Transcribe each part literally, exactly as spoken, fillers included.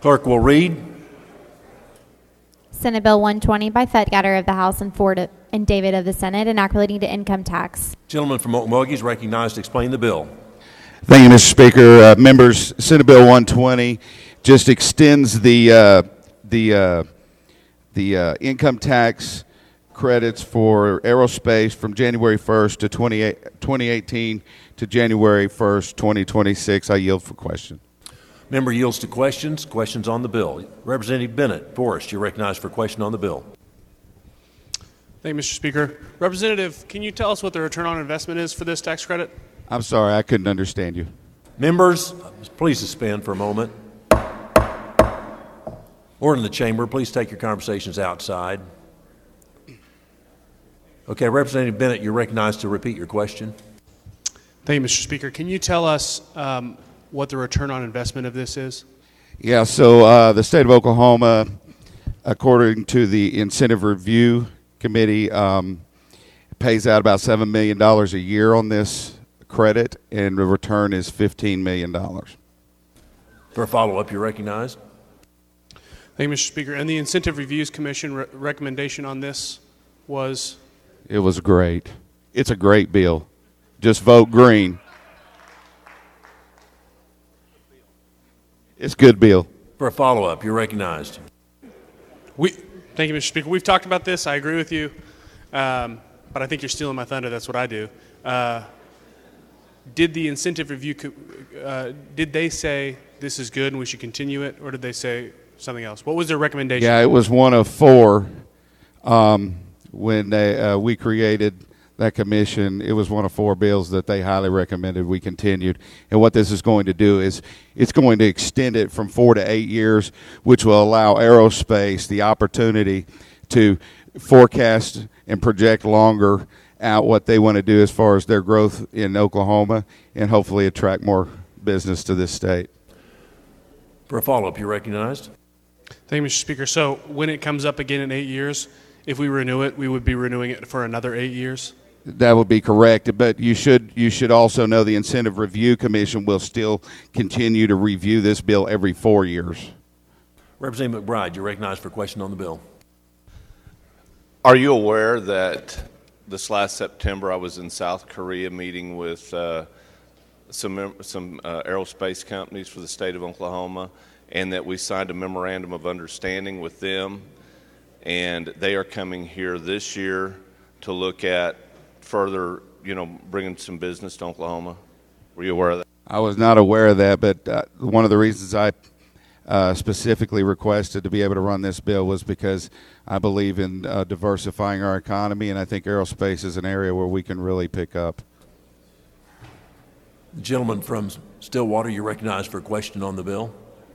Clerk will read. Senate Bill one twenty by Thutgatter of the House and Ford and David of the Senate, and act relating to income tax. Gentleman from Okmulgee is recognized to explain the bill. Thank you, Mister Speaker. Uh, members, Senate Bill one twenty just extends the uh, the uh, the uh, income tax credits for aerospace from January first to twenty eighteen to January first, twenty twenty-six. I yield for question. Member yields to questions. Questions on the bill. Representative Bennett Forrest, you're recognized for a question on the bill. Thank you, Mister Speaker. Representative, can you tell us what the return on investment is for this tax credit? I'm sorry, I couldn't understand you. Members, please suspend for a moment. Or in the chamber, please take your conversations outside. Okay, Representative Bennett, you're recognized to repeat your question. Thank you, Mister Speaker. Can you tell us um, what the return on investment of this is? Yeah, so uh, the state of Oklahoma, according to the Incentive Review Committee, um, pays out about seven million dollars a year on this credit, and the return is fifteen million dollars. For a follow-up, you're recognized. Thank you, Mister Speaker. And the Incentive Reviews Commission re recommendation on this was? It was great. It's a great bill. Just vote green. It's a good bill. For a follow-up, you're recognized. We, thank you, Mister Speaker. We've talked about this. I agree with you. Um, but I think you're stealing my thunder. That's what I do. Uh, did the Incentive Review, uh, did they say this is good and we should continue it, or did they say something else? What was their recommendation? Yeah, it was one of four um, when they, uh, we created that commission. It was one of four bills that they highly recommended we continued. And what this is going to do is it's going to extend it from four to eight years, which will allow aerospace the opportunity to forecast and project longer out what they want to do as far as their growth in Oklahoma and hopefully attract more business to this state. For a follow-up, you're recognized. Thank you, Mister Speaker. So when it comes up again in eight years, if we renew it, we would be renewing it for another eight years? That would be correct, but you should you should also know the Incentive Review Commission will still continue to review this bill every four years. Representative McBride, you're recognized for a question on the bill. Are you aware that this last September I was in South Korea meeting with uh, some some uh, aerospace companies for the state of Oklahoma, and that we signed a memorandum of understanding with them, and they are coming here this year to look at further, you know, bringing some business to Oklahoma? Were you aware of that? I was not aware of that, but uh, one of the reasons I uh, specifically requested to be able to run this bill was because I believe in uh, diversifying our economy, and I think aerospace is an area where we can really pick up. The gentleman from Stillwater, you're recognized for a question on the bill.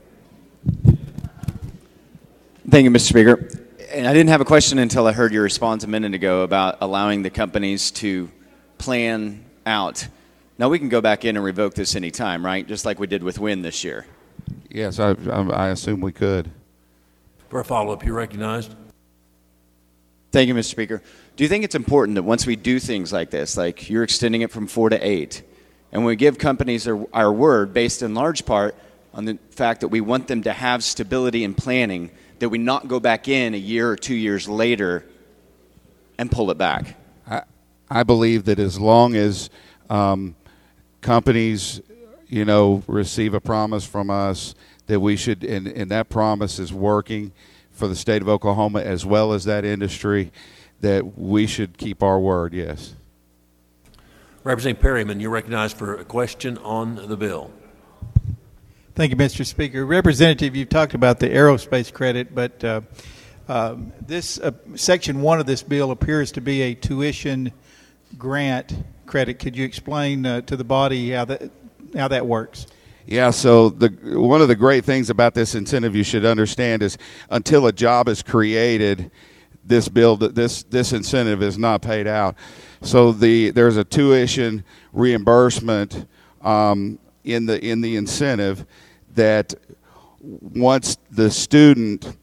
Thank you, Mister Speaker. And I didn't have a question until I heard your response a minute ago about allowing the companies to plan out. Now, we can go back in and revoke this any time, right? Just like we did with Wynn this year. Yes, I, I, I assume we could. For a follow-up, you're recognized. Thank you, Mister Speaker. Do you think it's important that once we do things like this, like you're extending it from four to eight, and we give companies our, our word based in large part on the fact that we want them to have stability and planning, that we not go back in a year or two years later and pull it back? I, I believe that as long as um, companies, you know, receive a promise from us that we should, and, and that promise is working for the state of Oklahoma as well as that industry, that we should keep our word, yes. Representative Perryman, you're recognized for a question on the bill. Thank you, Mister Speaker. Representative, you've talked about the aerospace credit, but uh, uh, this uh, section one of this bill appears to be a tuition grant credit. Could you explain uh, to the body how that how that works? Yeah, so the one of the great things about this incentive you should understand is until a job is created, this bill this this incentive is not paid out. So the there's a tuition reimbursement um, in the in the incentive that once the student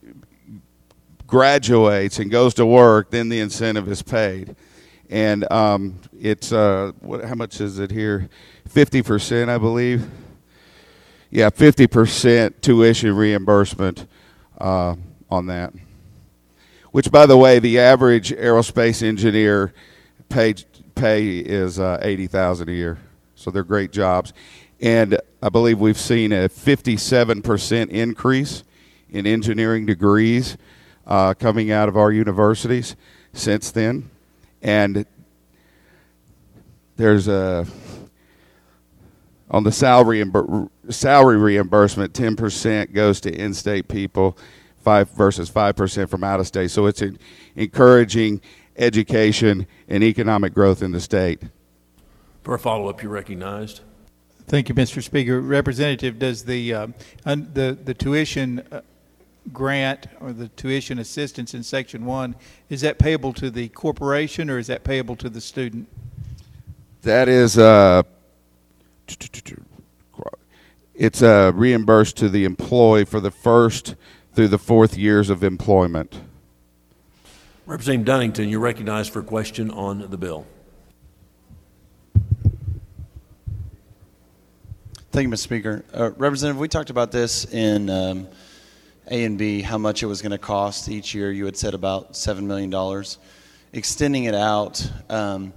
graduates and goes to work, then the incentive is paid. And um, it's uh, what? How much is it here? fifty percent, I believe. yeah, fifty percent tuition reimbursement uh, on that. Which, by the way, the average aerospace engineer pay, pay is uh, eighty thousand dollars a year. So they're great jobs. And I believe we've seen a fifty-seven percent increase in engineering degrees uh, coming out of our universities since then. And there's a, on the salary, salary reimbursement, ten percent goes to in-state people, five versus five percent from out of state. So it's encouraging education and economic growth in the state. For a follow-up, you're recognized. Thank you, Mister Speaker. Representative, does the uh, un, the the tuition uh, grant or the tuition assistance in Section One, is that payable to the corporation or is that payable to the student? That is, uh, it's uh, reimbursed to the employee for the first through the fourth years of employment. Representative Dunnington, you're recognized for a question on the bill. Thank you, Mister Speaker. Uh, Representative, we talked about this in um, A and B, how much it was going to cost each year. You had said about seven million dollars. Extending it out, um,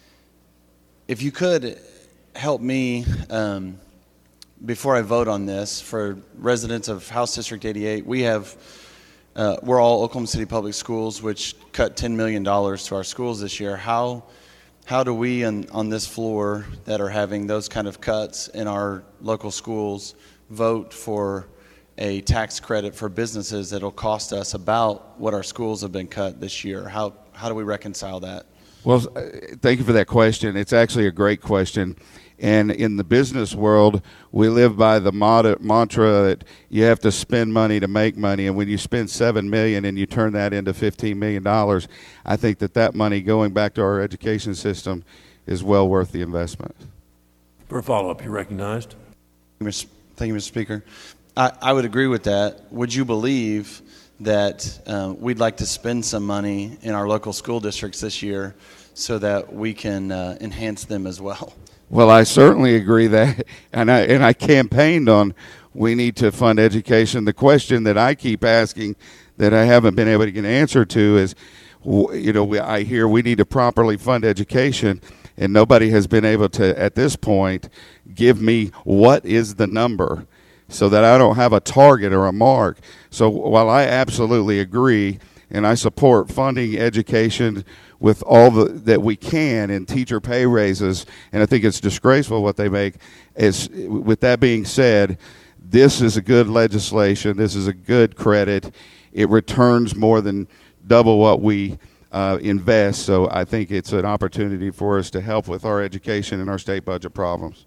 if you could help me, um, before I vote on this, for residents of House District eighty-eight, we have, uh, we're all Oklahoma City Public Schools, which cut ten million dollars to our schools this year. How How do we on, on this floor that are having those kind of cuts in our local schools vote for a tax credit for businesses that will cost us about what our schools have been cut this year? How, how do we reconcile that? Well, thank you for that question. It's actually a great question. And in the business world, we live by the motto, mantra that you have to spend money to make money. And when you spend seven million dollars and you turn that into fifteen million dollars, I think that that money going back to our education system is well worth the investment. For a follow-up, you're recognized. Thank you, Mister Speaker. I, I would agree with that. Would you believe that uh, we'd like to spend some money in our local school districts this year so that we can uh, enhance them as well? Well, I certainly agree that, and I and I campaigned on we need to fund education. The question that I keep asking that I haven't been able to get an answer to is, you know, we, I hear we need to properly fund education, and nobody has been able to, at this point, give me what is the number so that I don't have a target or a mark. So while I absolutely agree and I support funding education with all the, that we can in teacher pay raises, and I think it's disgraceful what they make. Is, with that being said, this is a good legislation. This is a good credit. It returns more than double what we uh, invest, so I think it's an opportunity for us to help with our education and our state budget problems.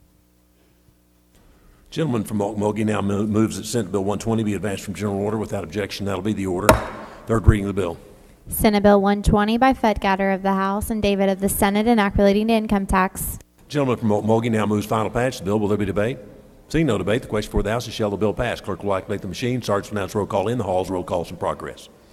Gentleman from Okmulgee now moves that Senate Bill one twenty be advanced from general order without objection. That'll be the order. Third reading of the bill. Senate Bill one twenty by Fettgatter of the House and David of the Senate, enacting relating to income tax. Gentleman from Okmulgee now moves final passage of the bill. Will there be debate? Seeing no debate, the question before the House is, shall the bill pass? Clerk will activate the machine. Sergeant will announce roll call in the halls. Roll call is in progress.